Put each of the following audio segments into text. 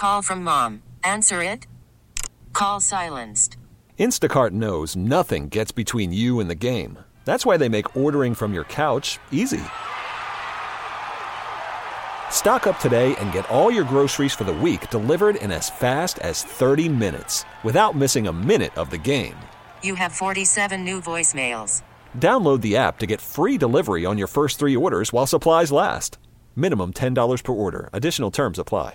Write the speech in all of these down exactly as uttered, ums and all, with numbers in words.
Call from mom. Answer it. Call silenced. Instacart knows nothing gets between you and the game. That's why they make ordering from your couch easy. Stock up today and get all your groceries for the week delivered in as fast as thirty minutes without missing a minute of the game. You have forty-seven new voicemails. Download the app to get free delivery on your first three orders while supplies last. Minimum ten dollars per order. Additional terms apply.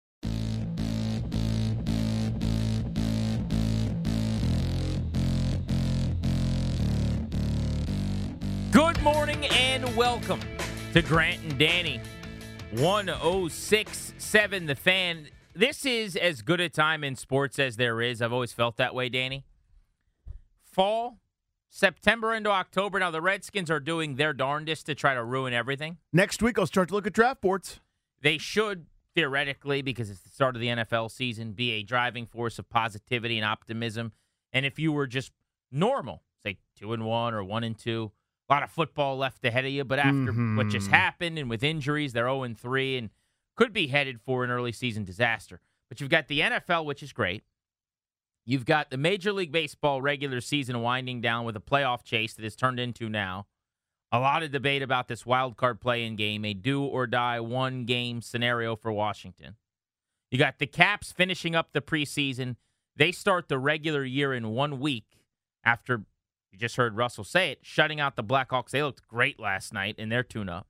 Good morning and welcome to Grant and Danny. one oh six point seven The Fan. This is as good a time in sports as there is. I've always felt that way, Danny. Fall, September into October. Now, the Redskins are doing their darndest to try to ruin everything. Next week, I'll start to look at draft boards. They should, theoretically, because it's the start of the N F L season, be a driving force of positivity and optimism. And if you were just normal, say two and one or one and two, a lot of football left ahead of you, but after mm-hmm. what just happened and with injuries, they're oh and three and could be headed for an early season disaster. But you've got the N F L, which is great. You've got the Major League Baseball regular season winding down with a playoff chase that has turned into now. A lot of debate about this wild card play-in game, a do-or-die one-game scenario for Washington. You got the Caps finishing up the preseason. They start the regular year in one week after, you just heard Russell say it, shutting out the Blackhawks. They looked great last night in their tune-up.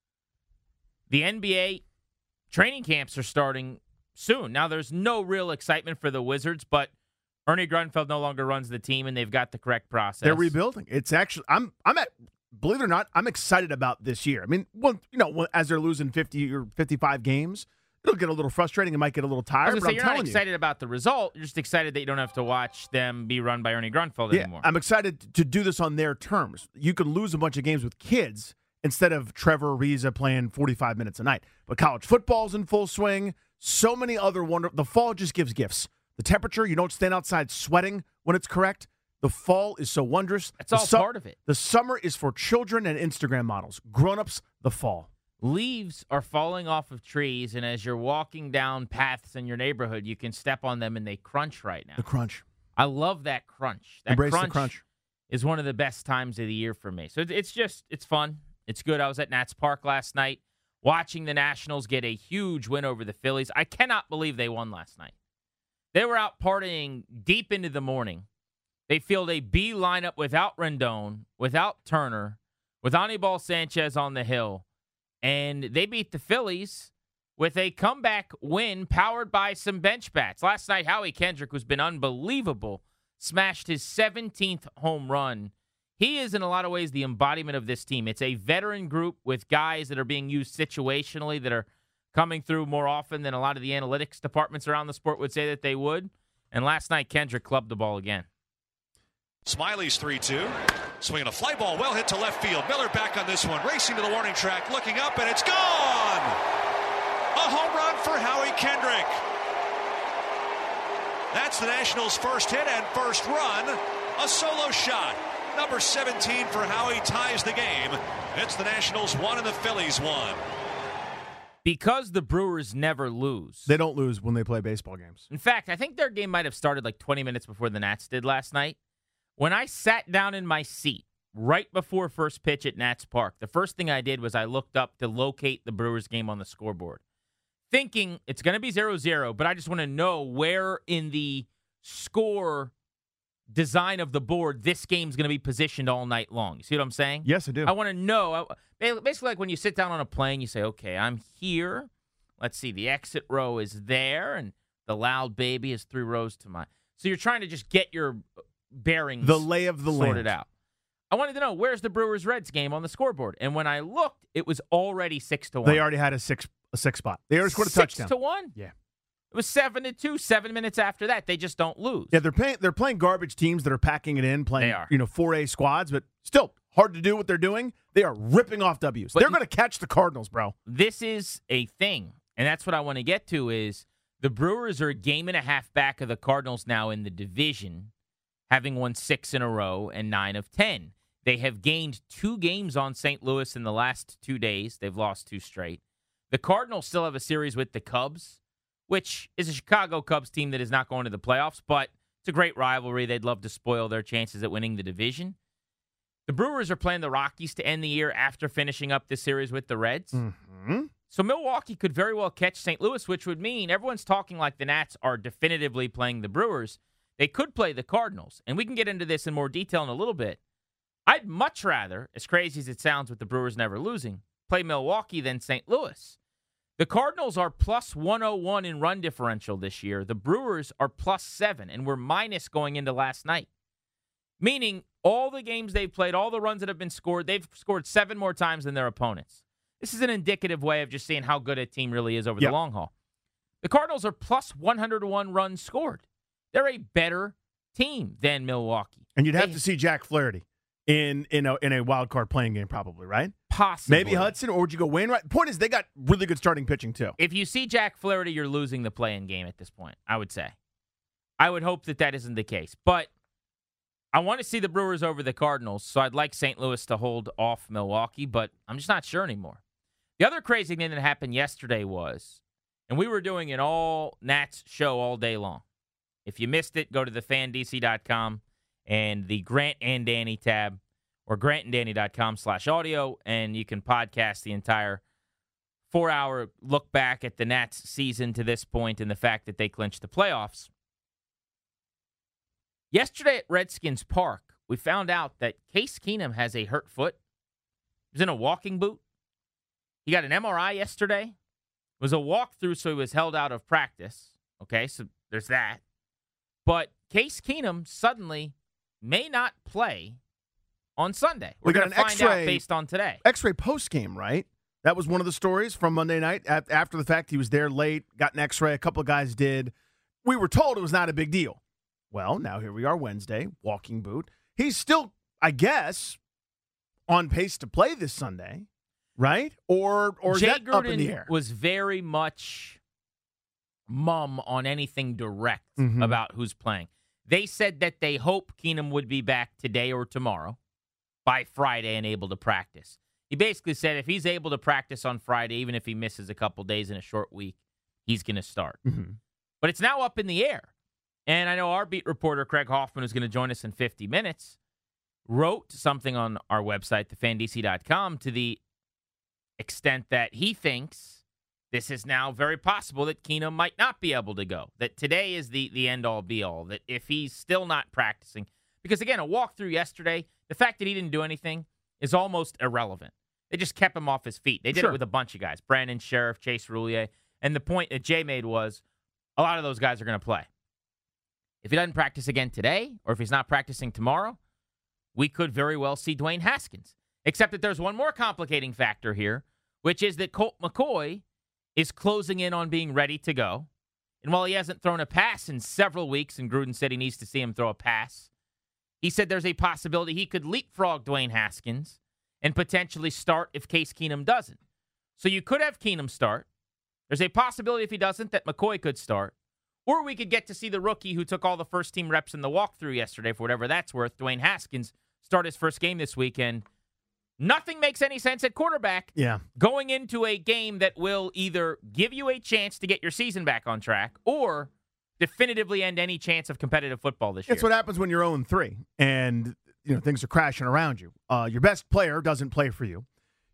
The N B A training camps are starting soon. Now, there's no real excitement for the Wizards, but Ernie Grunfeld no longer runs the team, and they've got the correct process. They're rebuilding. It's actually, I'm, I'm at, believe it or not, I'm excited about this year. I mean, well, you know, as they're losing fifty or fifty-five games, it'll get a little frustrating. It might get a little tired. I was but say, I'm you're not telling excited you, about the result. You're just excited that you don't have to watch them be run by Ernie Grunfeld yeah, anymore. I'm excited to do this on their terms. You can lose a bunch of games with kids instead of Trevor Ariza playing forty-five minutes a night. But college football's in full swing. So many other wonderful. The fall just gives gifts. The temperature, you don't stand outside sweating when it's correct. The fall is so wondrous. That's the all su- part of it. The summer is for children and Instagram models. Grown-ups, the fall. Leaves are falling off of trees, and as you're walking down paths in your neighborhood, you can step on them, and they crunch right now. The crunch. I love that crunch. That Embrace crunch, the crunch. Is one of the best times of the year for me. So it's- it's just, it's fun. It's good. I was at Nats Park last night watching the Nationals get a huge win over the Phillies. I cannot believe they won last night. They were out partying deep into the morning. They field a B lineup without Rendon, without Turner, with Anibal Sanchez on the hill, and they beat the Phillies with a comeback win powered by some bench bats. Last night, Howie Kendrick, who's been unbelievable, smashed his seventeenth home run. He is, in a lot of ways, the embodiment of this team. It's a veteran group with guys that are being used situationally that are coming through more often than a lot of the analytics departments around the sport would say that they would. And last night, Kendrick clubbed the ball again. Smiley's three two. Swinging a fly ball, well hit to left field. Miller back on this one, racing to the warning track, looking up, and it's gone! A home run for Howie Kendrick. That's the Nationals' first hit and first run. A solo shot. Number seventeen for Howie ties the game. It's the Nationals one and the Phillies one. Because the Brewers never lose. They don't lose when they play baseball games. In fact, I think their game might have started like twenty minutes before the Nats did last night. When I sat down in my seat right before first pitch at Nats Park, the first thing I did was I looked up to locate the Brewers game on the scoreboard, thinking it's going to be zero zero, but I just want to know where in the score design of the board this game's going to be positioned all night long. You see what I'm saying? Yes, I do. I want to know. Basically, like when you sit down on a plane, you say, okay, I'm here. Let's see, the exit row is there, and the loud baby is three rows to my. So you're trying to just get your bearings, the lay of the sorted land. out. I wanted to know, where's the Brewers-Reds game on the scoreboard? And when I looked, it was already six to one. They already had a six a six spot. They already scored a six touchdown. to one? Yeah. It was seven to two, seven minutes after that. They just don't lose. Yeah, they're playing they're playing garbage teams that are packing it in, playing They are. you know, four A squads, but still hard to do what they're doing. They are ripping off W's. But they're going to catch the Cardinals, bro. This is a thing, and that's what I want to get to is the Brewers are a game and a half back of the Cardinals now in the division, having won six in a row and nine of ten. They have gained two games on Saint Louis in the last two days. They've lost two straight. The Cardinals still have a series with the Cubs, which is a Chicago Cubs team that is not going to the playoffs, but it's a great rivalry. They'd love to spoil their chances at winning the division. The Brewers are playing the Rockies to end the year after finishing up this series with the Reds. Mm-hmm. So Milwaukee could very well catch Saint Louis, which would mean everyone's talking like the Nats are definitively playing the Brewers. They could play the Cardinals, and we can get into this in more detail in a little bit. I'd much rather, as crazy as it sounds with the Brewers never losing, play Milwaukee than Saint Louis. The Cardinals are plus one oh one in run differential this year. The Brewers are plus seven, and we're minus going into last night. Meaning all the games they've played, all the runs that have been scored, they've scored seven more times than their opponents. This is an indicative way of just seeing how good a team really is over yep. the long haul. The Cardinals are plus one hundred one runs scored. They're a better team than Milwaukee. And you'd have they, to see Jack Flaherty in in a, in a wild card playing game probably, right? Possibly. Maybe Hudson, or would you go Wainwright? The point is they got really good starting pitching too. If you see Jack Flaherty, you're losing the play-in game at this point, I would say. I would hope that that isn't the case. But I want to see the Brewers over the Cardinals, so I'd like Saint Louis to hold off Milwaukee, but I'm just not sure anymore. The other crazy thing that happened yesterday was, and we were doing an all-Nats show all day long. If you missed it, go to the fan D C dot com and the Grant and Danny tab, or grant and danny dot com slash audio, and you can podcast the entire four-hour look back at the Nats season to this point and the fact that they clinched the playoffs. Yesterday at Redskins Park, we found out that Case Keenum has a hurt foot. He was in a walking boot. He got an M R I yesterday. It was a walkthrough, so he was held out of practice. Okay, so there's that. But Case Keenum suddenly may not play on Sunday. We're We got going to an find X-ray- out based on today. X-ray post game, right? That was one of the stories from Monday night. A- After the fact, he was there late, got an X-ray. A couple of guys did. We were told it was not a big deal. Well, now here we are Wednesday, walking boot. He's still, I guess, on pace to play this Sunday, right? Or or is Jay that Gruden up in the air? was very much mum on anything direct Mhm. about who's playing. They said that they hope Keenum would be back today or tomorrow by Friday and able to practice. He basically said if he's able to practice on Friday, even if he misses a couple days in a short week, he's going to start. Mhm. But it's now up in the air. And I know our beat reporter, Craig Hoffman, who's going to join us in fifty minutes, wrote something on our website, the fan D C dot com, to the extent that he thinks this is now very possible that Keenum might not be able to go, that today is the, the end-all, be-all, that if he's still not practicing, because, again, a walkthrough yesterday, the fact that he didn't do anything is almost irrelevant. They just kept him off his feet. They did Sure. it with a bunch of guys, Brandon Sheriff, Chase Roulier, and the point that Jay made was a lot of those guys are going to play. If he doesn't practice again today, or if he's not practicing tomorrow, we could very well see Dwayne Haskins. Except that there's one more complicating factor here, which is that Colt McCoy is closing in on being ready to go. And while he hasn't thrown a pass in several weeks, and Gruden said he needs to see him throw a pass, he said there's a possibility he could leapfrog Dwayne Haskins and potentially start if Case Keenum doesn't. So you could have Keenum start. There's a possibility if he doesn't that McCoy could start. Or we could get to see the rookie who took all the first-team reps in the walkthrough yesterday, for whatever that's worth, Dwayne Haskins, start his first game this weekend. Nothing makes any sense at quarterback. Yeah. Going into a game that will either give you a chance to get your season back on track or definitively end any chance of competitive football this year. It's what happens when you're oh and three and you know things are crashing around you. Uh, your best player doesn't play for you.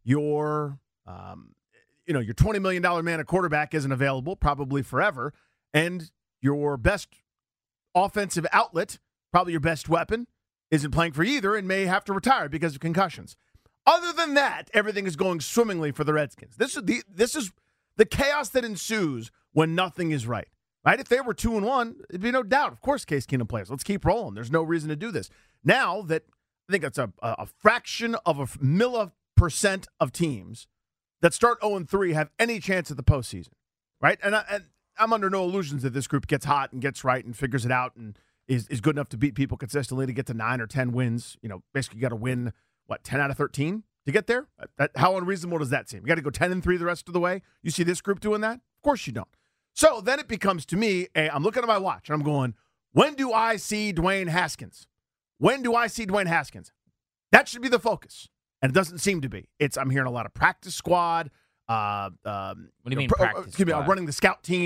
Your um, you know your twenty million dollars man at quarterback isn't available probably forever, and your best offensive outlet, probably your best weapon, isn't playing for either and may have to retire because of concussions. Other than that, everything is going swimmingly for the Redskins. This is the this is the chaos that ensues when nothing is right. Right? If they were two and one, it'd be no doubt. Of course, Case Keenum plays. Let's keep rolling. There's no reason to do this. Now that I think it's a a fraction of a milli percent of teams that start oh and three have any chance at the postseason. Right? And, I, and I'm under no illusions that this group gets hot and gets right and figures it out and is is good enough to beat people consistently to get to nine or ten wins. You know, basically you got to win. What, ten out of thirteen to get there? That, how unreasonable does that seem? You got to go ten and three the rest of the way? You see this group doing that? Of course you don't. So then it becomes to me, a, I'm looking at my watch and I'm going, when do I see Dwayne Haskins? When do I see Dwayne Haskins? That should be the focus. And it doesn't seem to be. It's I'm hearing a lot of practice squad. Uh, um, What do you mean know, practice Excuse me, squad? I'm running the scout team.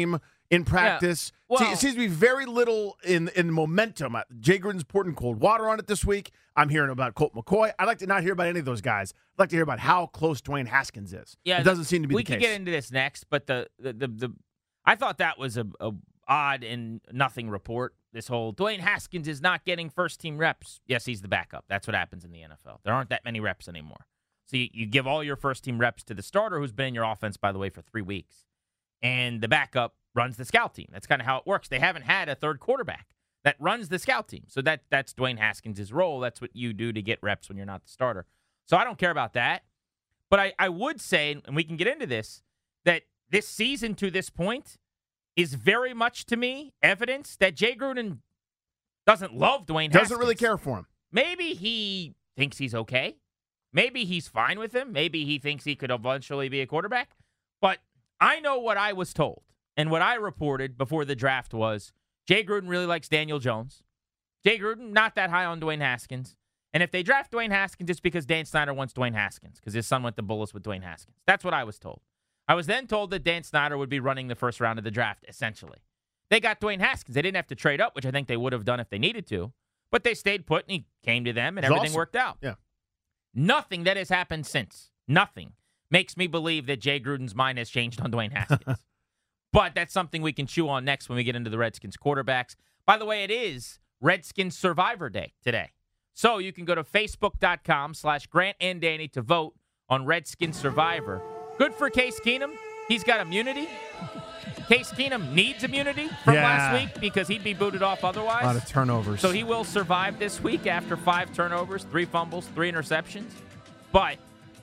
in practice. Yeah. Well, See, it seems to be very little in in momentum. Jay Gruden's pouring cold water on it this week. I'm hearing about Colt McCoy. I'd like to not hear about any of those guys. I'd like to hear about how close Dwayne Haskins is. Yeah, it doesn't seem to be we the case. We can get into this next, but the the the, the I thought that was a, a odd and nothing report. This whole Dwayne Haskins is not getting first team reps. Yes, he's the backup. That's what happens in the N F L. There aren't that many reps anymore. So you, you give all your first team reps to the starter, who's been in your offense, by the way, for three weeks. And the backup runs the scout team. That's kind of how it works. They haven't had a third quarterback that runs the scout team. So that that's Dwayne Haskins' role. That's what you do to get reps when you're not the starter. So I don't care about that. But I, I would say, and we can get into this, that this season to this point is very much, to me, evidence that Jay Gruden doesn't love Dwayne Haskins. Doesn't really care for him. Maybe he thinks he's okay. Maybe he's fine with him. Maybe he thinks he could eventually be a quarterback. But I know what I was told and what I reported before the draft was Jay Gruden really likes Daniel Jones. Jay Gruden, not that high on Dwayne Haskins. And if they draft Dwayne Haskins, it's because Dan Snyder wants Dwayne Haskins because his son went to Bullis with Dwayne Haskins. That's what I was told. I was then told that Dan Snyder would be running the first round of the draft, essentially. They got Dwayne Haskins. They didn't have to trade up, which I think they would have done if they needed to. But they stayed put, and he came to them, and It's everything awesome. worked out. Yeah. Nothing that has happened since, nothing, makes me believe that Jay Gruden's mind has changed on Dwayne Haskins. But that's something we can chew on next when we get into the Redskins quarterbacks. By the way, it is Redskins Survivor Day today. So you can go to Facebook.com slash Grant and Danny to vote on Redskins Survivor. Good for Case Keenum. He's got immunity. Case Keenum needs immunity from Yeah. last week because he'd be booted off otherwise. A lot of turnovers. So he will survive this week after five turnovers, three fumbles, three interceptions. But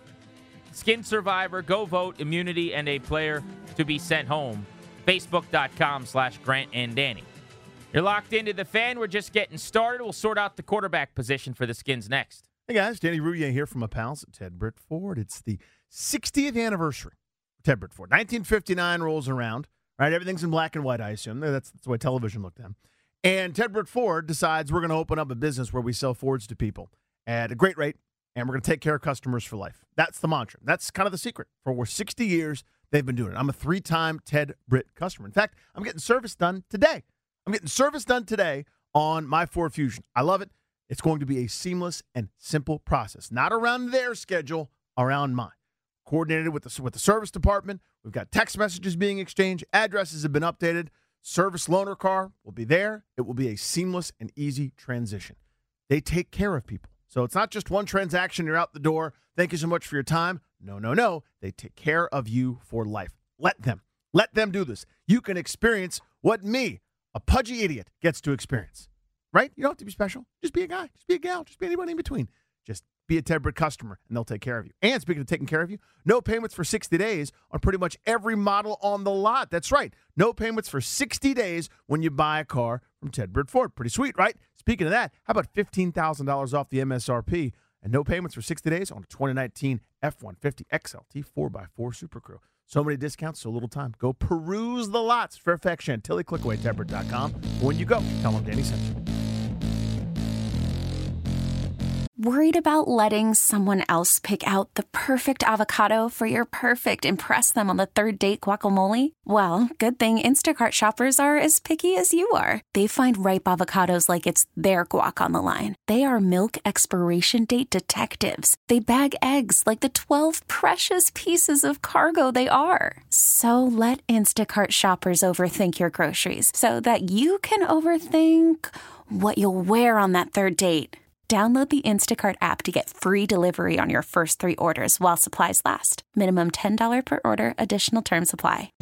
Skin Survivor, go vote, immunity, and a player to be sent home. Facebook.com slash Grant and Danny. You're locked into the Fan. We're just getting started. We'll sort out the quarterback position for the Skins next. Hey guys, Danny Rouillet here from my pals at Ted Britt Ford. It's the sixtieth anniversary of Ted Britt Ford. nineteen fifty-nine rolls around, right? Everything's in black and white, I assume. That's, that's the way television looked then. And Ted Britt Ford decides we're going to open up a business where we sell Fords to people at a great rate, and we're going to take care of customers for life. That's the mantra. That's kind of the secret. For over sixty years, they've been doing it. I'm a three-time Ted Britt customer. In fact, I'm getting service done today. I'm getting service done today on my Ford Fusion. I love it. It's going to be a seamless and simple process, not around their schedule, around mine. Coordinated with the, with the service department. We've got text messages being exchanged. Addresses have been updated. Service loaner car will be there. It will be a seamless and easy transition. They take care of people. So it's not just one transaction, you're out the door. Thank you so much for your time. No, no, no. They take care of you for life. Let them. Let them do this. You can experience what me, a pudgy idiot, gets to experience. Right? You don't have to be special. Just be a guy. Just be a gal. Just be anybody in between. Just be a Ted Britt customer, and they'll take care of you. And speaking of taking care of you, no payments for sixty days on pretty much every model on the lot. That's right. No payments for sixty days when you buy a car from Ted Britt Ford. Pretty sweet, right? Speaking of that, how about fifteen thousand dollars off the M S R P and no payments for sixty days on a twenty nineteen F one fifty X L T four by four Super Crew. So many discounts, so little time. Go peruse the lots. Fairfax, Chantilly, click away, Ted Britt dot com. When you go, tell them Danny sent you. Worried about letting someone else pick out the perfect avocado for your perfect impress them on the third date guacamole? Well, good thing Instacart shoppers are as picky as you are. They find ripe avocados like it's their guac on the line. They are milk expiration date detectives. They bag eggs like the twelve precious pieces of cargo they are. So let Instacart shoppers overthink your groceries so that you can overthink what you'll wear on that third date. Download the Instacart app to get free delivery on your first three orders while supplies last. Minimum ten dollars per order. Additional terms apply.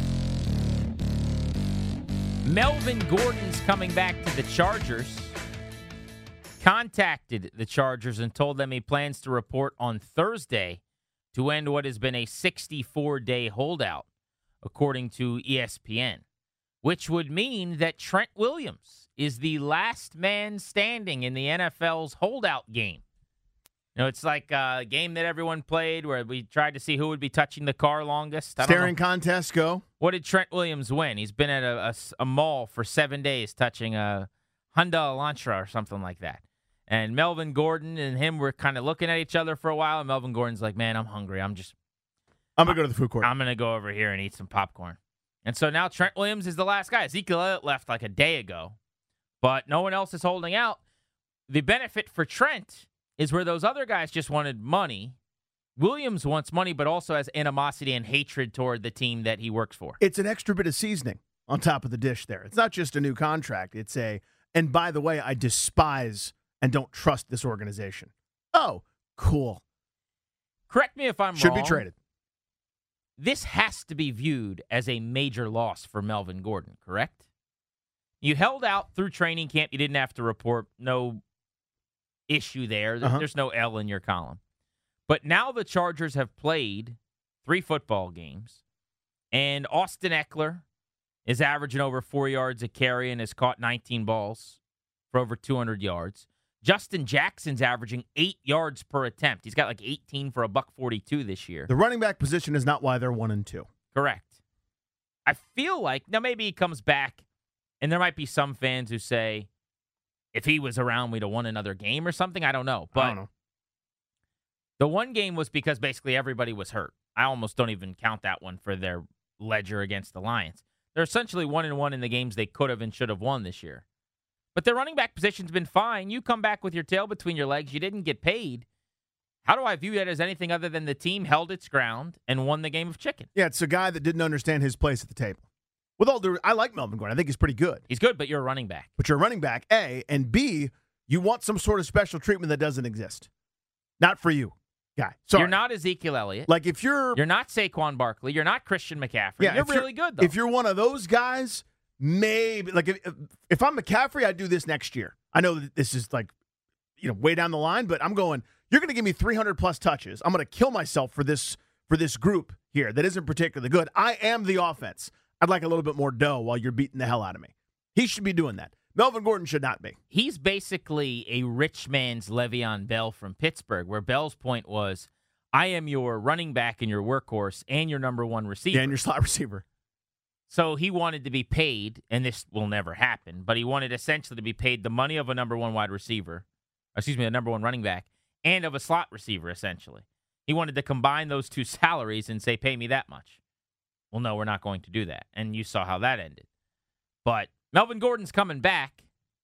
Melvin Gordon's coming back to the Chargers. Contacted the Chargers and told them he plans to report on Thursday to end what has been a sixty-four day holdout, according to E S P N, which would mean that Trent Williams is the last man standing in the N F L's holdout game. You know, it's like a game that everyone played where we tried to see who would be touching the car longest. I don't Staring know. contest, go. What did Trent Williams win? He's been at a, a, a mall for seven days touching a Honda Elantra or something like that. And Melvin Gordon and him were kind of looking at each other for a while, and Melvin Gordon's like, man, I'm hungry. I'm just I'm going to go to the food court. I'm going to go over here and eat some popcorn. And so now Trent Williams is the last guy. Ezekiel Elliott left like a day ago, but no one else is holding out. The benefit for Trent is where those other guys just wanted money. Williams wants money, but also has animosity and hatred toward the team that he works for. It's an extra bit of seasoning on top of the dish there. It's not just a new contract. It's a, and by the way, I despise and don't trust this organization. Oh, cool. Correct me if I'm Should wrong. be traded. This has to be viewed as a major loss for Melvin Gordon, correct? You held out through training camp. You didn't have to report. No issue there. Uh-huh. There's no L in your column. But now the Chargers have played three football games, and Austin Eckler is averaging over four yards a carry and has caught nineteen balls for over two hundred yards. Justin Jackson's averaging eight yards per attempt. He's got like eighteen for a buck forty-two this year. The running back position is not why they're one and two. Correct. I feel like, now maybe he comes back, and there might be some fans who say, if he was around, we'd have won another game or something. I don't know. But I don't know. The one game was because basically everybody was hurt. I almost don't even count that one for their ledger against the Lions. They're essentially one and one in the games they could have and should have won this year. But their running back position's been fine. You come back with your tail between your legs. You didn't get paid. How do I view that as anything other than the team held its ground and won the game of chicken? Yeah, it's a guy that didn't understand his place at the table. With all due, I like Melvin Gordon. I think he's pretty good. He's good, but you're a running back. But you're a running back, A, and B, you want some sort of special treatment that doesn't exist. Not for you, guy. Sorry. You're not Ezekiel Elliott. Like if you're You're not Saquon Barkley. You're not Christian McCaffrey. Yeah, you're if you're- really good, though. If you're one of those guys, maybe like if, if I'm McCaffrey, I'd do this next year. I know that this is like, you know, way down the line, but I'm going, you're going to give me three hundred plus touches. I'm going to kill myself for this for this group here that isn't particularly good. I am the offense. I'd like a little bit more dough while you're beating the hell out of me. He should be doing that. Melvin Gordon should not be. He's basically a rich man's Le'Veon Bell from Pittsburgh, where Bell's point was, I am your running back and your workhorse and your number one receiver. Yeah, and your slot receiver. So he wanted to be paid, and this will never happen, but he wanted essentially to be paid the money of a number one wide receiver, excuse me, a number one running back, and of a slot receiver, essentially. He wanted to combine those two salaries and say, pay me that much. Well, no, we're not going to do that. And you saw how that ended. But Melvin Gordon's coming back.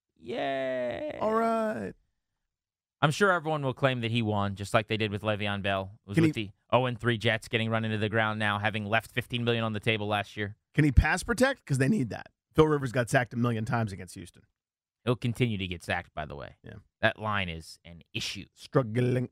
Yay. All right. I'm sure everyone will claim that he won, just like they did with Le'Veon Bell. It was Can with he- the oh and three Jets getting run into the ground now, having left fifteen million dollars on the table last year. Can he pass protect? Because they need that. Phil Rivers got sacked a million times against Houston. He'll continue to get sacked, by the way. Yeah. That line is an issue. Struggling.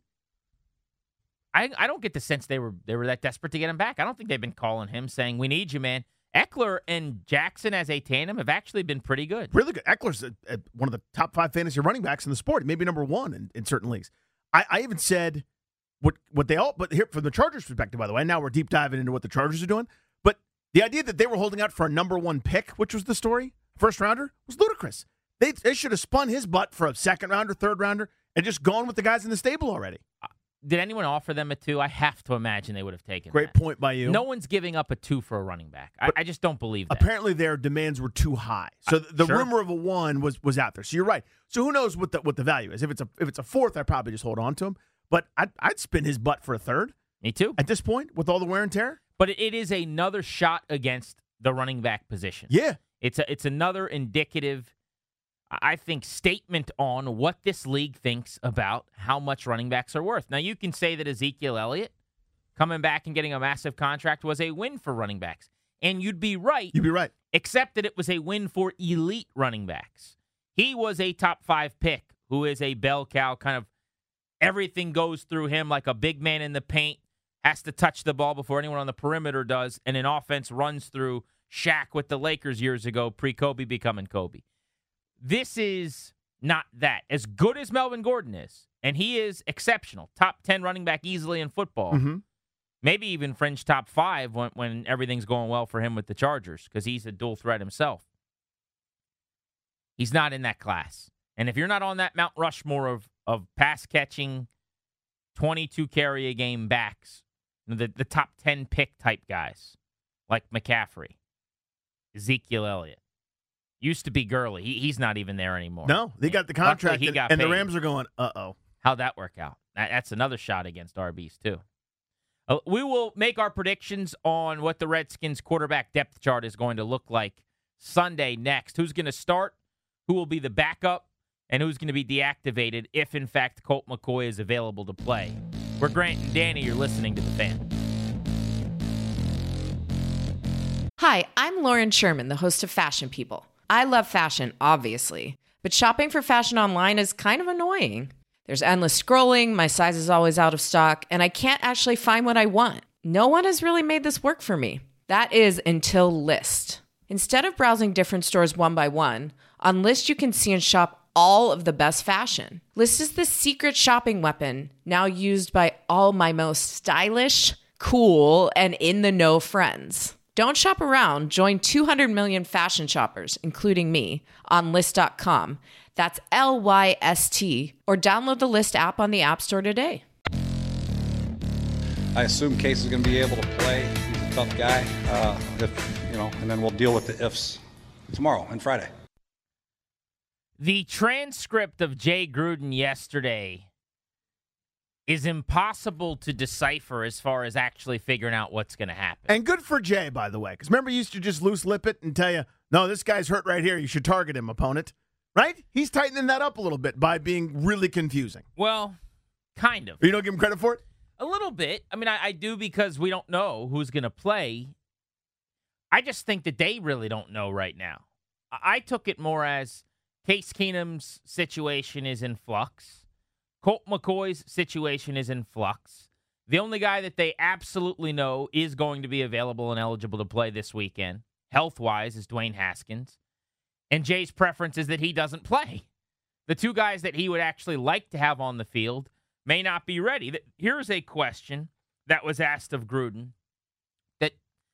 I, I don't get the sense they were they were that desperate to get him back. I don't think they've been calling him saying, we need you, man. Eckler and Jackson as a tandem have actually been pretty good. Really good. Eckler's a, a, one of the top five fantasy running backs in the sport. Maybe number one in, in certain leagues. I, I even said what what they all, but here from the Chargers' perspective, by the way, now we're deep diving into what the Chargers are doing. But the idea that they were holding out for a number one pick, which was the story, first rounder, was ludicrous. They, they should have spun his butt for a second rounder, third rounder, and just gone with the guys in the stable already. Did anyone offer them a two? I have to imagine they would have taken Great that. point by you. No one's giving up a two for a running back. I, I just don't believe that. Apparently, their demands were too high, so the, the Sure. rumor of a one was was out there. So you're right. So who knows what the what the value is? If it's a if it's a fourth, I'd probably just hold on to him. But I'd, I'd spin his butt for a third Me too. at this point with all the wear and tear. But it is another shot against the running back position. Yeah, It's a, it's another indicative, I think, statement on what this league thinks about how much running backs are worth. Now, you can say that Ezekiel Elliott coming back and getting a massive contract was a win for running backs. And you'd be right, you'd be right. except that it was a win for elite running backs. He was a top five pick who is a bell cow, kind of everything goes through him like a big man in the paint, has to touch the ball before anyone on the perimeter does, and an offense runs through Shaq with the Lakers years ago, pre-Kobe becoming Kobe. This is not that. As good as Melvin Gordon is, and he is exceptional, top ten running back easily in football, Mm-hmm. maybe even fringe top five when, when everything's going well for him with the Chargers, because he's a dual threat himself. He's not in that class. And if you're not on that Mount Rushmore of, of pass-catching, twenty-two carry a game backs, the, the top ten pick type guys, like McCaffrey, Ezekiel Elliott, used to be Gurley. He, he's not even there anymore. No, they got the Luckily, contract, he and, got and the paid. Rams are going, uh-oh. How'd that work out? That, that's another shot against R Bs, too. Uh, we will make our predictions on what the Redskins quarterback depth chart is going to look like Sunday next. Who's going to start, who will be the backup, and who's going to be deactivated if, in fact, Colt McCoy is available to play. We're Grant and Danny. You're listening to The Fan. Hi, I'm Lauren Sherman, the host of Fashion People. I love fashion, obviously, but shopping for fashion online is kind of annoying. There's endless scrolling, my size is always out of stock, and I can't actually find what I want. No one has really made this work for me. That is until Lyst. Instead of browsing different stores one by one, on Lyst you can see and shop all of the best fashion. Lyst is the secret shopping weapon now used by all my most stylish, cool, and in-the-know friends. Don't shop around. Join two hundred million fashion shoppers, including me, on Lyst dot com. That's L Y S T. Or download the Lyst app on the App Store today. I assume Case is going to be able to play. He's a tough guy. Uh, if you know, and then we'll deal with the ifs tomorrow and Friday. The transcript of Jay Gruden yesterday is impossible to decipher as far as actually figuring out what's going to happen. And good for Jay, by the way, because remember, he used to just loose lip it and tell you, no, this guy's hurt right here. You should target him, opponent. Right? He's tightening that up a little bit by being really confusing. Well, kind of. You don't give him credit for it? A little bit. I mean, I, I do because we don't know who's going to play. I just think that they really don't know right now. I, I took it more as Case Keenum's situation is in flux. Colt McCoy's situation is in flux. The only guy that they absolutely know is going to be available and eligible to play this weekend, health-wise, is Dwayne Haskins. And Jay's preference is that he doesn't play. The two guys that he would actually like to have on the field may not be ready. Here's a question that was asked of Gruden that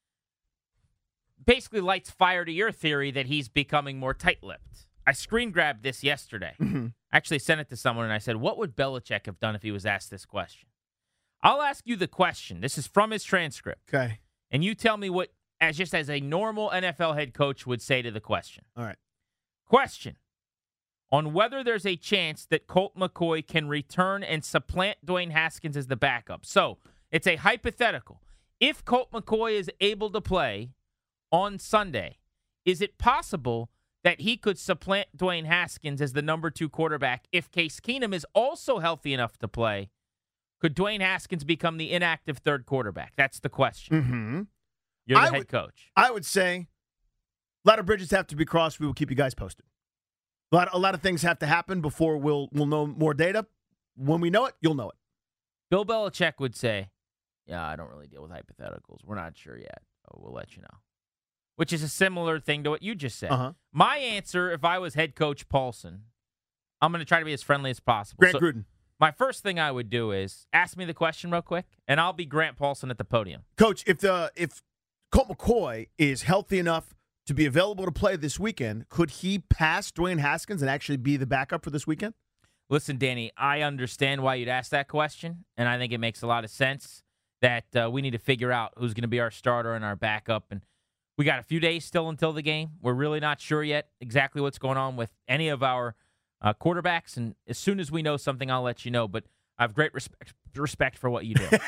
basically lights fire to your theory that he's becoming more tight-lipped. I screen grabbed this yesterday. Mm-hmm. I actually sent it to someone, and I said, what would Belichick have done if he was asked this question? I'll ask you the question. This is from his transcript. Okay. And you tell me what, as just as a normal N F L head coach would say to the question. All right. Question on whether there's a chance that Colt McCoy can return and supplant Dwayne Haskins as the backup. So it's a hypothetical. If Colt McCoy is able to play on Sunday, is it possible that he could supplant Dwayne Haskins as the number two quarterback if Case Keenum is also healthy enough to play? Could Dwayne Haskins become the inactive third quarterback? That's the question. Mm-hmm. You're the I head would, coach. I would say a lot of bridges have to be crossed. We will keep you guys posted. A lot, a lot of things have to happen before we'll we'll know more data. When we know it, you'll know it. Bill Belichick would say, yeah, I don't really deal with hypotheticals. We're not sure yet. Oh, we'll let you know. Which is a similar thing to what you just said. Uh-huh. My answer, if I was head coach Paulson, I'm going to try to be as friendly as possible. Grant so Gruden. My first thing I would do is ask me the question real quick, and I'll be Grant Paulson at the podium. Coach, if the if Colt McCoy is healthy enough to be available to play this weekend, could he pass Dwayne Haskins and actually be the backup for this weekend? Listen, Danny, I understand why you'd ask that question, and I think it makes a lot of sense that uh, we need to figure out who's going to be our starter and our backup. And we got a few days still until the game. We're really not sure yet exactly what's going on with any of our uh, quarterbacks, and as soon as we know something, I'll let you know. But I have great respect respect for what you do.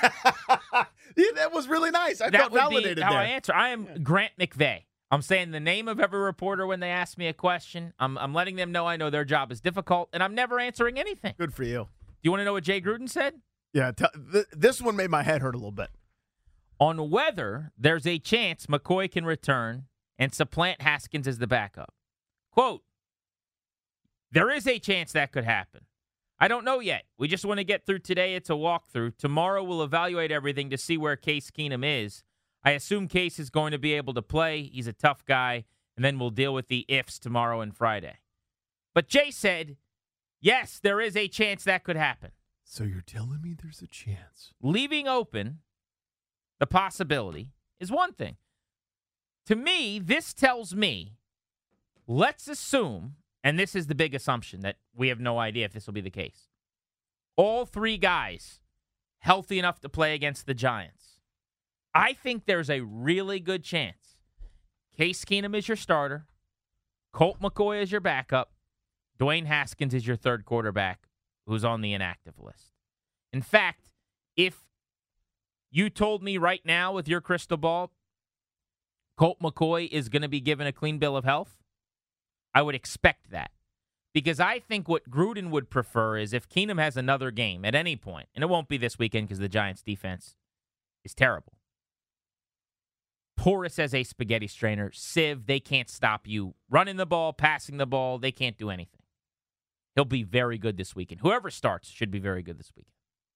Yeah, that was really nice. I that felt would validated be how there. I answer. I am yeah. Grant McVay. I'm saying the name of every reporter when they ask me a question. I'm, I'm letting them know I know their job is difficult, and I'm never answering anything. Good for you. Do you want to know what Jay Gruden said? Yeah, t- th- this one made my head hurt a little bit. On whether there's a chance McCoy can return and supplant Haskins as the backup. Quote, there is a chance that could happen. I don't know yet. We just want to get through today. It's a walkthrough. Tomorrow we'll evaluate everything to see where Case Keenum is. I assume Case is going to be able to play. He's a tough guy. And then we'll deal with the ifs tomorrow and Friday. But Jay said, yes, there is a chance that could happen. So you're telling me there's a chance? Leaving open the possibility is one thing. To me, this tells me, let's assume, and this is the big assumption that we have no idea if this will be the case, all three guys healthy enough to play against the Giants. I think there's a really good chance Case Keenum is your starter, Colt McCoy is your backup, Dwayne Haskins is your third quarterback who's on the inactive list. In fact, if You told me right now with your crystal ball, Colt McCoy is going to be given a clean bill of health. I would expect that. Because I think what Gruden would prefer is if Keenum has another game at any point, and it won't be this weekend because the Giants' defense is terrible. Porous as a spaghetti strainer. Sieve, they can't stop you running the ball, passing the ball. They can't do anything. He'll be very good this weekend. Whoever starts should be very good this weekend.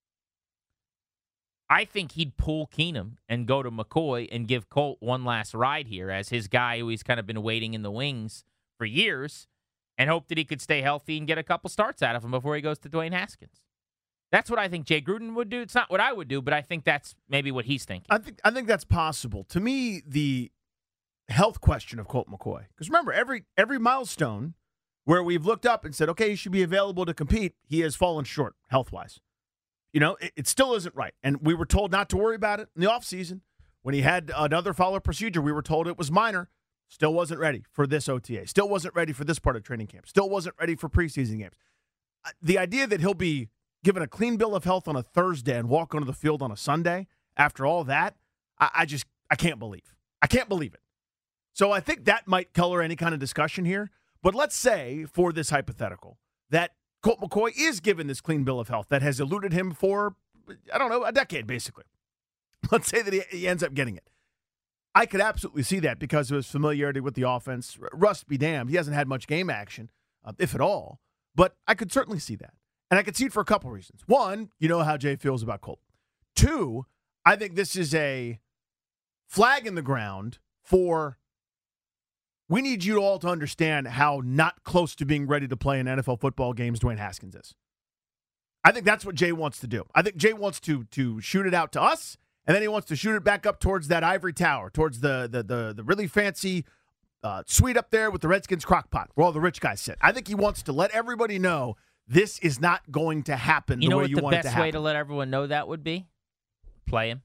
I think he'd pull Keenum and go to McCoy and give Colt one last ride here as his guy who he's kind of been waiting in the wings for years, and hope that he could stay healthy and get a couple starts out of him before he goes to Dwayne Haskins. That's what I think Jay Gruden would do. It's not what I would do, but I think that's maybe what he's thinking. I think I think that's possible. To me, the health question of Colt McCoy, because remember, every every milestone where we've looked up and said, okay, he should be available to compete, he has fallen short health-wise. You know, it, it still isn't right. And we were told not to worry about it in the offseason. When he had another follow-up procedure, we were told it was minor. Still wasn't ready for this O T A. Still wasn't ready for this part of training camp. Still wasn't ready for preseason games. The idea that he'll be given a clean bill of health on a Thursday and walk onto the field on a Sunday after all that, I, I just, I can't believe. I can't believe it. So I think that might color any kind of discussion here. But let's say, for this hypothetical, that Colt McCoy is given this clean bill of health that has eluded him for, I don't know, a decade, basically. Let's say that he, he ends up getting it. I could absolutely see that because of his familiarity with the offense. Rust be damned. He hasn't had much game action, uh, if at all. But I could certainly see that. And I could see it for a couple reasons. One, you know how Jay feels about Colt. Two, I think this is a flag in the ground for we need you all to understand how not close to being ready to play in N F L football games Dwayne Haskins is. I think that's what Jay wants to do. I think Jay wants to, to shoot it out to us, and then he wants to shoot it back up towards that ivory tower, towards the the the, the really fancy uh, suite up there with the Redskins crock pot, where all the rich guys sit. I think he wants to let everybody know this is not going to happen you the know way what you the want it to best happen. way to let everyone know that would be? Play him.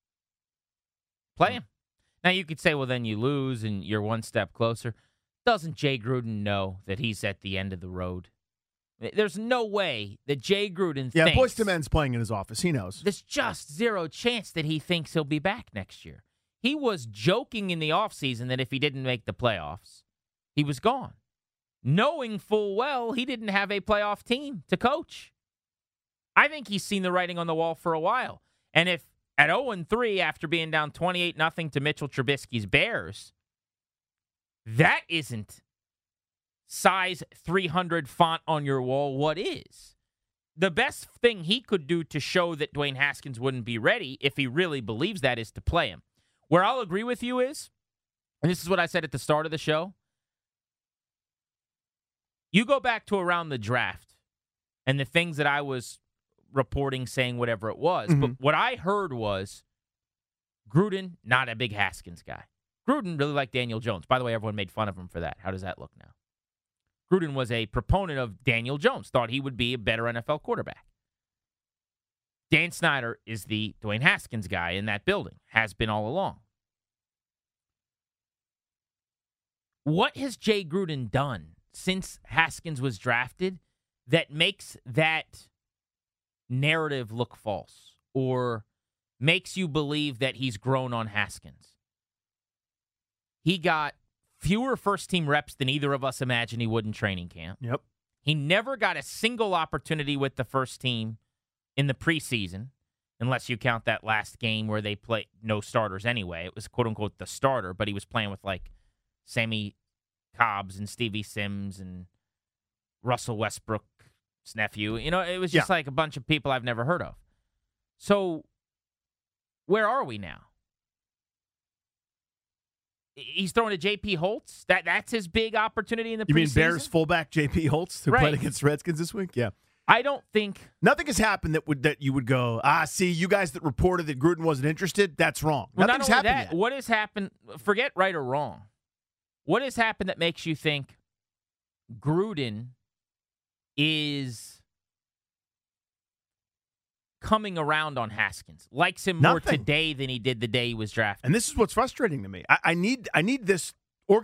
Play him. Now, you could say, well, then you lose and you're one step closer. Doesn't Jay Gruden know that he's at the end of the road? There's no way that Jay Gruden yeah, thinks... Boyz two Men's playing in his office. He knows. There's just zero chance that he thinks he'll be back next year. He was joking in the offseason that if he didn't make the playoffs, he was gone, knowing full well he didn't have a playoff team to coach. I think he's seen the writing on the wall for a while. And if at oh and three after being down twenty-eight nothing to Mitchell Trubisky's Bears, that isn't size three hundred font on your wall, what is? The best thing he could do to show that Dwayne Haskins wouldn't be ready, if he really believes that, is to play him. Where I'll agree with you is, and this is what I said at the start of the show, you go back to around the draft and the things that I was reporting, saying whatever it was, mm-hmm. but what I heard was Gruden, not a big Haskins guy. Gruden really liked Daniel Jones. By the way, everyone made fun of him for that. How does that look now? Gruden was a proponent of Daniel Jones, thought he would be a better N F L quarterback. Dan Snyder is the Dwayne Haskins guy in that building, has been all along. What has Jay Gruden done since Haskins was drafted that makes that narrative look false or makes you believe that he's grown on Haskins? He got fewer first-team reps than either of us imagined he would in training camp. Yep. He never got a single opportunity with the first team in the preseason, unless you count that last game where they played no starters anyway. It was quote-unquote the starter, but he was playing with like Sammy Cobbs and Stevie Sims and Russell Westbrook's nephew. You know, it was just yeah. like a bunch of people I've never heard of. So where are we now? He's throwing to J P. Holtz? That That's his big opportunity in the you preseason? You mean Bears fullback J P. Holtz who right. played against the Redskins this week? Yeah. I don't think... Nothing has happened that would that you would go, ah, see, you guys that reported that Gruden wasn't interested, that's wrong. Well, Nothing's not only happened that, yet. What has happened... Forget right or wrong. What has happened that makes you think Gruden is coming around on Haskins, likes him more Nothing. today than he did the day he was drafted? And this is what's frustrating to me. I, I need I need this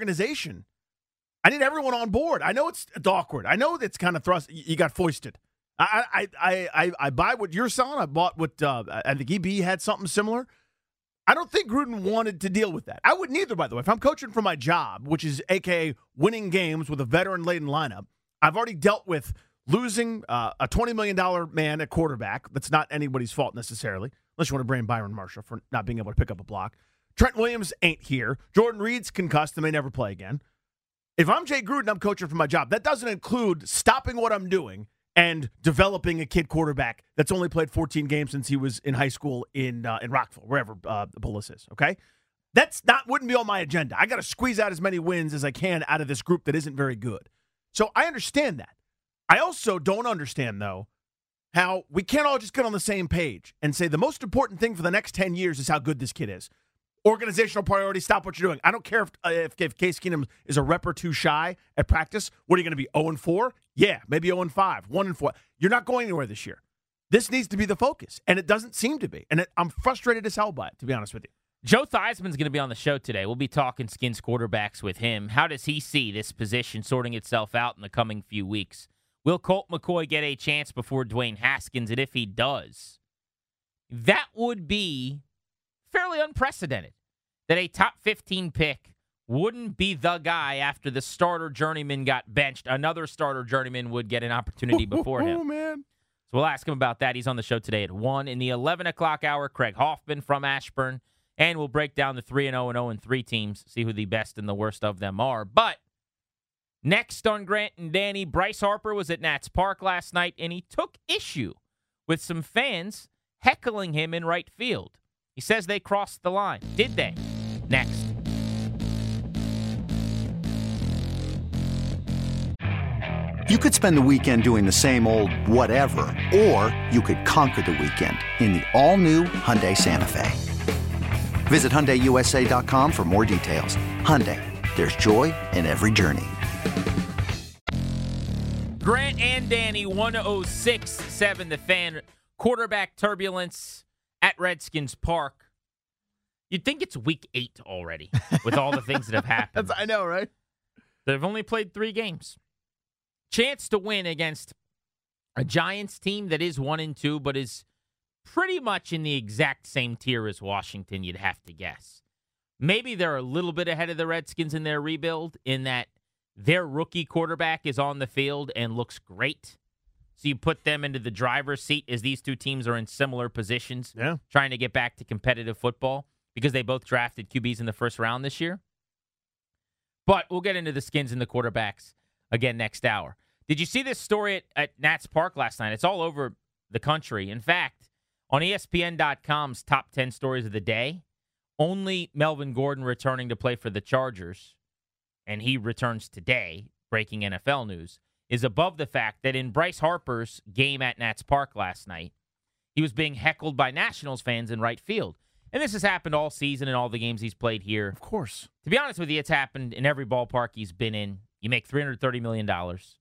organization. I need everyone on board. I know it's, it's awkward. I know it's kind of thrust. You got foisted. I I I I, I buy what you're selling. I bought what uh, I think E B had something similar. I don't think Gruden wanted to deal with that. I wouldn't either, by the way. If I'm coaching for my job, which is A K A winning games with a veteran-laden lineup, I've already dealt with losing uh, a twenty million dollars man at quarterback. That's not anybody's fault necessarily, unless you want to blame Byron Marshall for not being able to pick up a block. Trent Williams ain't here. Jordan Reed's concussed and may never play again. If I'm Jay Gruden, I'm coaching for my job. That doesn't include stopping what I'm doing and developing a kid quarterback that's only played fourteen games since he was in high school in uh, in Rockville, wherever uh, the Bullis is, okay? That's not wouldn't be on my agenda. I got to squeeze out as many wins as I can out of this group that isn't very good. So I understand that. I also don't understand, though, how we can't all just get on the same page and say the most important thing for the next ten years is how good this kid is. Organizational priority, stop what you're doing. I don't care if, uh, if, if Case Keenum is a rep or two shy at practice. What are you going to be, oh and four? Yeah, maybe oh and five, one and four. You're not going anywhere this year. This needs to be the focus, and it doesn't seem to be. And it, I'm frustrated as hell by it, to be honest with you. Joe Theismann's going to be on the show today. We'll be talking Skins quarterbacks with him. How does he see this position sorting itself out in the coming few weeks? Will Colt McCoy get a chance before Dwayne Haskins? And if he does, that would be fairly unprecedented that a top fifteen pick wouldn't be the guy after the starter journeyman got benched. Another starter journeyman would get an opportunity before him. Oh, man. So we'll ask him about that. He's on the show today at one. In the eleven o'clock hour, Craig Hoffman from Ashburn. And we'll break down the three and oh and oh and three teams, see who the best and the worst of them are. But next on Grant and Danny, Bryce Harper was at Nats Park last night, and he took issue with some fans heckling him in right field. He says they crossed the line. Did they? Next. You could spend the weekend doing the same old whatever, or you could conquer the weekend in the all-new Hyundai Santa Fe. Visit Hyundai U S A dot com for more details. Hyundai, there's joy in every journey. Grant and Danny, one oh six point seven The Fan. Quarterback turbulence at Redskins Park. You'd think it's week eight already with all the things that have happened. That's, I know, right? They've only played three games. Chance to win against a Giants team that is one and two, but is pretty much in the exact same tier as Washington, you'd have to guess. Maybe they're a little bit ahead of the Redskins in their rebuild in that their rookie quarterback is on the field and looks great. So you put them into the driver's seat as these two teams are in similar positions, yeah, trying to get back to competitive football because they both drafted Q Bs in the first round this year. But we'll get into the Skins and the quarterbacks again next hour. Did you see this story at, at Nats Park last night? It's all over the country. In fact, on E S P N dot com's top ten stories of the day, only Melvin Gordon returning to play for the Chargers, and he returns today, breaking N F L news, is above the fact that in Bryce Harper's game at Nats Park last night, he was being heckled by Nationals fans in right field. And this has happened all season in all the games he's played here. Of course. To be honest with you, it's happened in every ballpark he's been in. You make three hundred thirty million dollars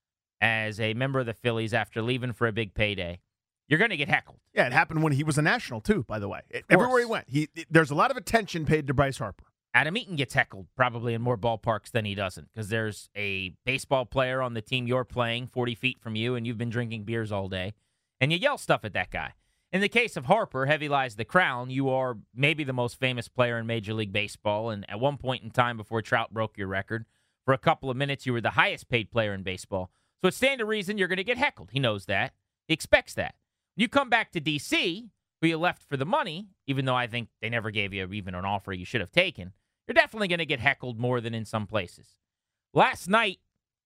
as a member of the Phillies after leaving for a big payday. You're going to get heckled. Yeah, it happened when he was a National, too, by the way. Everywhere he went, he there's a lot of attention paid to Bryce Harper. Adam Eaton gets heckled probably in more ballparks than he doesn't because there's a baseball player on the team you're playing forty feet from you and you've been drinking beers all day, and you yell stuff at that guy. In the case of Harper, heavy lies the crown. You are maybe the most famous player in Major League Baseball, and at one point in time before Trout broke your record, for a couple of minutes you were the highest paid player in baseball. So it stands to reason you're going to get heckled. He knows that. He expects that. You come back to D C, who you left for the money, even though I think they never gave you even an offer you should have taken, you're definitely going to get heckled more than in some places. Last night,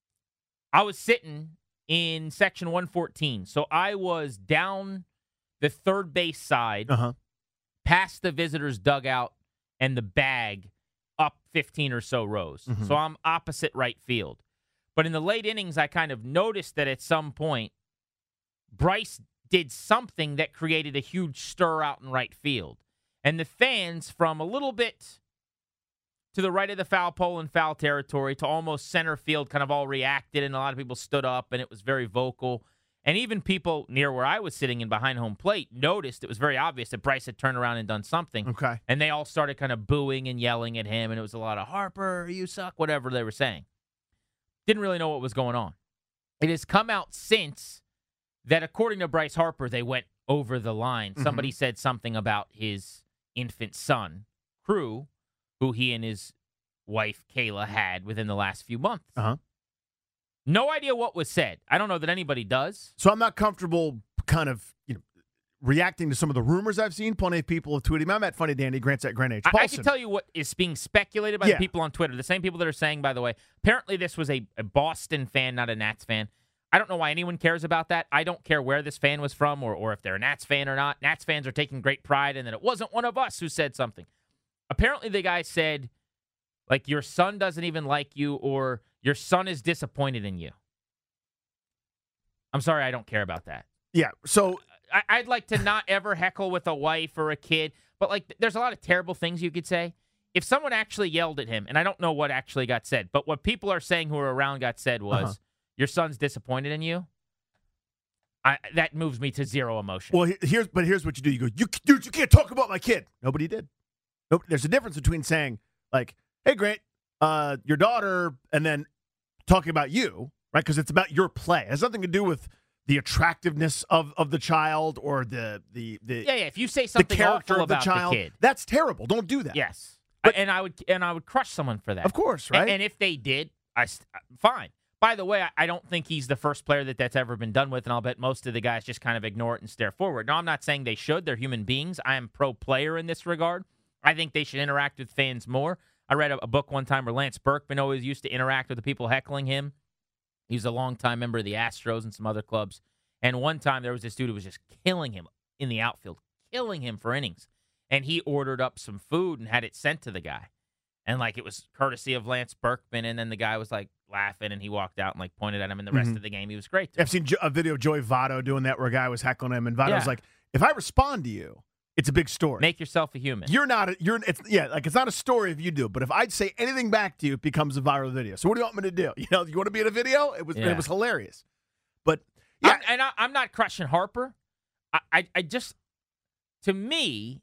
I was sitting in section one fourteen, so I was down the third base side, uh-huh. past the visitor's dugout and the bag, up fifteen or so rows. Mm-hmm. So I'm opposite right field. But in the late innings, I kind of noticed that at some point, Bryce did something that created a huge stir out in right field. And the fans from a little bit to the right of the foul pole in foul territory to almost center field kind of all reacted, and a lot of people stood up, and it was very vocal. And even people near where I was sitting in behind home plate noticed it was very obvious that Bryce had turned around and done something. Okay. And they all started kind of booing and yelling at him, and it was a lot of, Harper, you suck, whatever they were saying. Didn't really know what was going on. It has come out since that according to Bryce Harper, they went over the line. Mm-hmm. Somebody said something about his infant son, Crew, who he and his wife, Kayla, had within the last few months. Uh-huh. No idea what was said. I don't know that anybody does. So I'm not comfortable kind of, you know, reacting to some of the rumors I've seen. Plenty of people have tweeted. I'm at Funny Dandy, Grant's at Grant H. Paulson. I, I can tell you what is being speculated by yeah. the people on Twitter. The same people that are saying, by the way, apparently this was a, a Boston fan, not a Nats fan. I don't know why anyone cares about that. I don't care where this fan was from or, or if they're a Nats fan or not. Nats fans are taking great pride in that it wasn't one of us who said something. Apparently the guy said, like, your son doesn't even like you or your son is disappointed in you. I'm sorry, I don't care about that. Yeah, so I, I'd like to not ever heckle with a wife or a kid, but like, there's a lot of terrible things you could say. If someone actually yelled at him, and I don't know what actually got said, but what people are saying who are around got said was, uh-huh. your son's disappointed in you. I that moves me to zero emotion. Well, here's but here's what you do. You go, you dude, you can't talk about my kid. Nobody did. Nope. There's a difference between saying like, "Hey, Grant, uh, your daughter," and then talking about you. Right, because it's about your play. It has nothing to do with the attractiveness of, of the child or the the the yeah, yeah. If you say something the character awful of the about child, the kid, that's terrible. Don't do that. Yes, but, and I would and I would crush someone for that. Of course, right? And, and if they did, I fine. By the way, I, I don't think he's the first player that that's ever been done with, and I'll bet most of the guys just kind of ignore it and stare forward. Now, I'm not saying they should. They're human beings. I am pro player in this regard. I think they should interact with fans more. I read a, a book one time where Lance Berkman always used to interact with the people heckling him. He was a longtime member of the Astros and some other clubs. And one time there was this dude who was just killing him in the outfield, killing him for innings. And he ordered up some food and had it sent to the guy. And, like, it was courtesy of Lance Berkman. And then the guy was, like, laughing, and he walked out and, like, pointed at him. And the rest mm-hmm. of the game, he was great. I've seen a video of Joey Votto doing that where a guy was heckling him. And Votto yeah. was like, if I respond to you, it's a big story. Make yourself a human. You're not, a, you're, it's, yeah, like, it's not a story if you do. But if I'd say anything back to you, it becomes a viral video. So what do you want me to do? You know, you want to be in a video? It was, yeah. it was hilarious. But, yeah. I'm, and I, I'm not crushing Harper. I, I, I just, to me,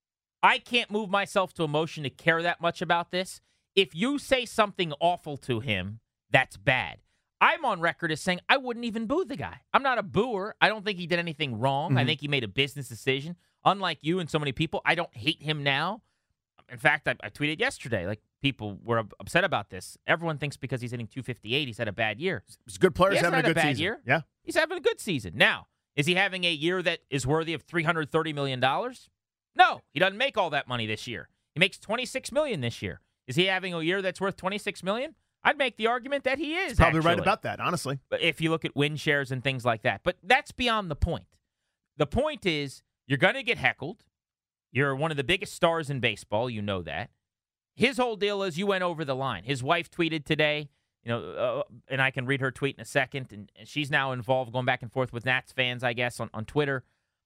I can't move myself to emotion to care that much about this. If you say something awful to him, that's bad. I'm on record as saying I wouldn't even boo the guy. I'm not a booer. I don't think he did anything wrong. Mm-hmm. I think he made a business decision. Unlike you and so many people, I don't hate him now. In fact, I, I tweeted yesterday, like, people were upset about this. Everyone thinks because he's hitting two fifty-eight, he's had a bad year. He's a good player. He's He having a had good a bad season. year. Yeah. He's having a good season. Now, is he having a year that is worthy of three hundred thirty million dollars? No, he doesn't make all that money this year. He makes twenty-six million dollars this year. Is he having a year that's worth twenty-six million dollars? I'd make the argument that he is. He's probably actually. right about that, honestly. But if you look at win shares and things like that. But that's beyond the point. The point is you're going to get heckled. You're one of the biggest stars in baseball. You know that. His whole deal is you went over the line. His wife tweeted today, you know, uh, and I can read her tweet in a second, and, and she's now involved going back and forth with Nats fans, I guess, on, on Twitter.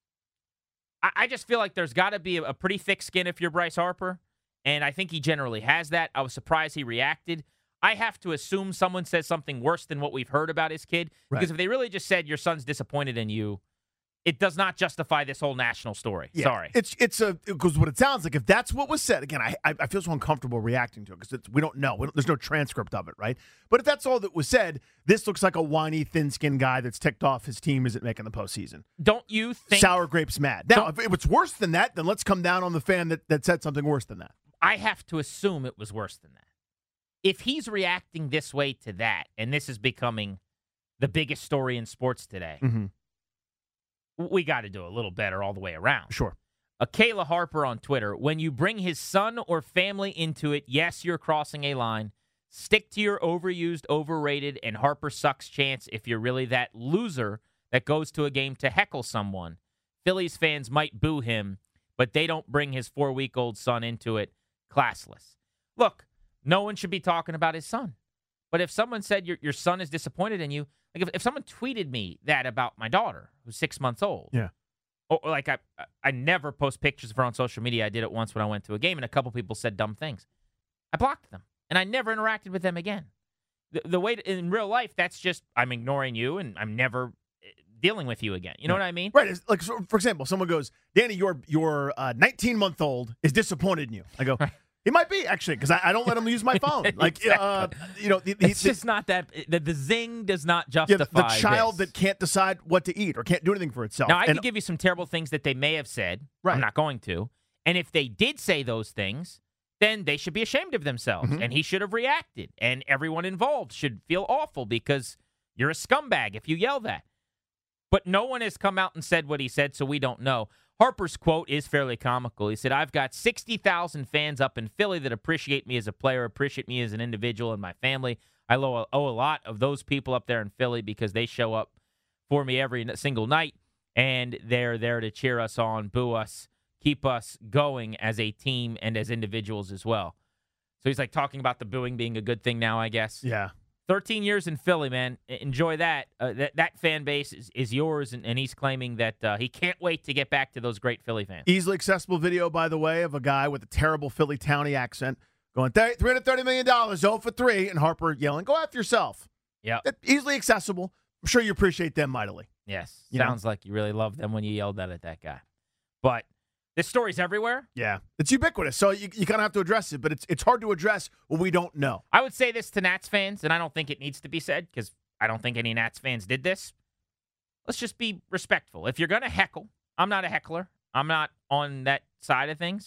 I, I just feel like there's got to be a, a pretty thick skin if you're Bryce Harper, and I think he generally has that. I was surprised he reacted. I have to assume someone says something worse than what we've heard about his kid, right. because if they really just said your son's disappointed in you, it does not justify this whole national story. Yeah, Sorry. It's it's a because what it sounds like, if that's what was said, again, I I feel so uncomfortable reacting to it because we don't know. We don't, there's no transcript of it, right? But if that's all that was said, this looks like a whiny, thin-skinned guy that's ticked off his team isn't making the postseason. Don't you think? Sour grapes mad. Now, if it's worse than that, then let's come down on the fan that, that said something worse than that. I have to assume it was worse than that. If he's reacting this way to that, and this is becoming the biggest story in sports today, mm-hmm. we got to do a little better all the way around. Sure. A Kayla Harper on Twitter, when you bring his son or family into it, yes, you're crossing a line. Stick to your overused, overrated, and Harper sucks chance if you're really that loser that goes to a game to heckle someone. Phillies fans might boo him, but they don't bring his four-week-old son into it. Classless. Look, no one should be talking about his son. But if someone said your your son is disappointed in you, like if, if someone tweeted me that about my daughter, who's six months old, yeah, or, or like I I never post pictures of her on social media. I did it once when I went to a game, and a couple people said dumb things. I blocked them, and I never interacted with them again. The, the way to, in real life, that's just I'm ignoring you, and I'm never dealing with you again. You know right. what I mean? Right. It's like, so for example, someone goes, Danny, your your uh, nineteen-month-old is disappointed in you. I go, He might be, actually, because I, I don't let him use my phone. Like, exactly. uh, you know, the, the, it's just not that the, the zing does not justify yeah, the child this. that can't decide what to eat or can't do anything for itself. Now, I and, can give you some terrible things that they may have said. Right. I'm not going to. And if they did say those things, then they should be ashamed of themselves. Mm-hmm. And he should have reacted. And everyone involved should feel awful because you're a scumbag if you yell that. But no one has come out and said what he said, so we don't know. Harper's quote is fairly comical. He said, I've got sixty thousand fans up in Philly that appreciate me as a player, appreciate me as an individual and my family. I owe a lot of those people up there in Philly because they show up for me every single night, and they're there to cheer us on, boo us, keep us going as a team and as individuals as well. So he's like talking about the booing being a good thing now, I guess. Yeah. thirteen years in Philly, man. Enjoy that. Uh, that that fan base is, is yours, and, and he's claiming that uh, he can't wait to get back to those great Philly fans. Easily accessible video, by the way, of a guy with a terrible Philly townie accent going, three hundred thirty million dollars, zero for three, and Harper yelling, go after yourself. Yeah. Easily accessible. I'm sure you appreciate them mightily. Yes. You Sounds know? like you really loved them when you yelled that at that guy. But this story's everywhere. Yeah. It's ubiquitous, so you, you kind of have to address it, but it's it's hard to address what we don't know. I would say this to Nats fans, and I don't think it needs to be said because I don't think any Nats fans did this. Let's just be respectful. If you're going to heckle, I'm not a heckler. I'm not on that side of things.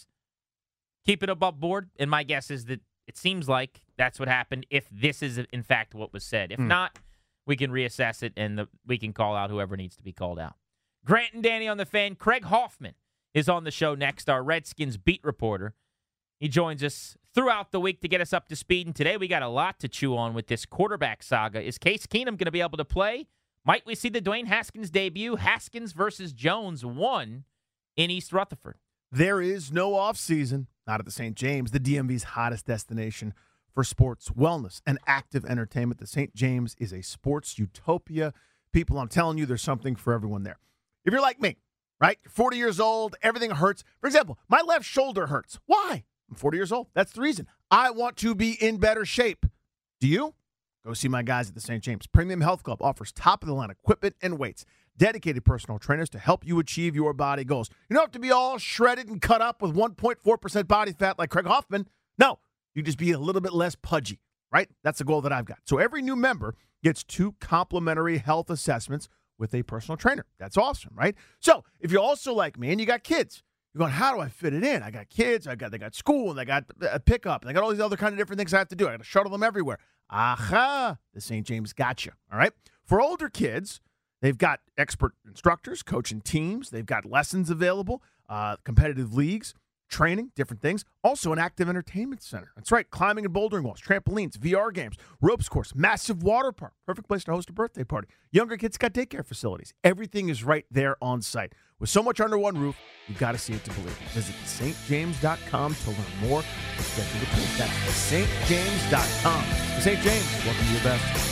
Keep it above board, and my guess is that it seems like that's what happened if this is, in fact, what was said. If mm. not, we can reassess it, and the, we can call out whoever needs to be called out. Grant and Danny on the Fan. Craig Hoffman is on the show next, our Redskins beat reporter. He joins us throughout the week to get us up to speed, and today we got a lot to chew on with this quarterback saga. Is Case Keenum going to be able to play? Might we see the Dwayne Haskins debut? Haskins versus Jones won in East Rutherford. There is no offseason, not at the Saint James, the D M V's hottest destination for sports, wellness, and active entertainment. The Saint James is a sports utopia. People, I'm telling you, there's something for everyone there. If you're like me, right? You're forty years old. Everything hurts. For example, my left shoulder hurts. Why? I'm forty years old. That's the reason. I want to be in better shape. Do you? Go see my guys at the Saint James. Premium Health Club offers top-of-the-line equipment and weights. Dedicated personal trainers to help you achieve your body goals. You don't have to be all shredded and cut up with one point four percent body fat like Craig Hoffman. No, you just be a little bit less pudgy, right? That's the goal that I've got. So every new member gets two complimentary health assessments with a personal trainer. That's awesome, right? So if you're also like me and you got kids, you're going, how do I fit it in? I got kids, I got they got school, and they got a pickup, and they got all these other kind of different things I have to do. I got to shuttle them everywhere. Aha, the Saint James got you, all right? For older kids, they've got expert instructors coaching teams. They've got lessons available, uh, competitive leagues, training, different things. Also an active entertainment center. That's right, climbing and bouldering walls, trampolines, V R games, ropes course, massive water park. Perfect place to host a birthday party. Younger kids got daycare facilities. Everything is right there on site. With so much under one roof, you've got to see it to believe it. Visit the st james dot com to learn more and schedule the tour. That's the st james dot com. The Saint James, welcome to your best.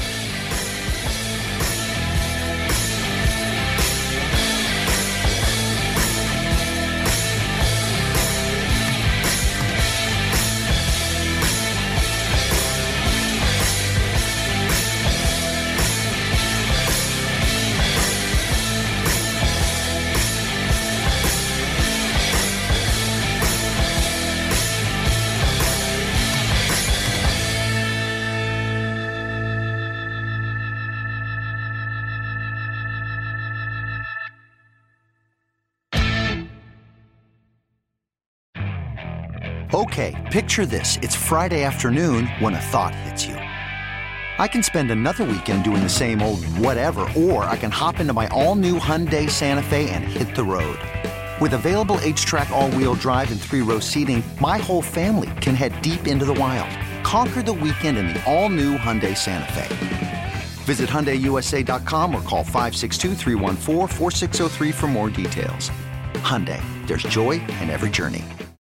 Okay, picture this. It's Friday afternoon when a thought hits you. I can spend another weekend doing the same old whatever, or I can hop into my all-new Hyundai Santa Fe and hit the road. With available H-Track all-wheel drive and three-row seating, my whole family can head deep into the wild. Conquer the weekend in the all-new Hyundai Santa Fe. Visit Hyundai U S A dot com or call five six two, three one four, four six zero three for more details. Hyundai, there's joy in every journey.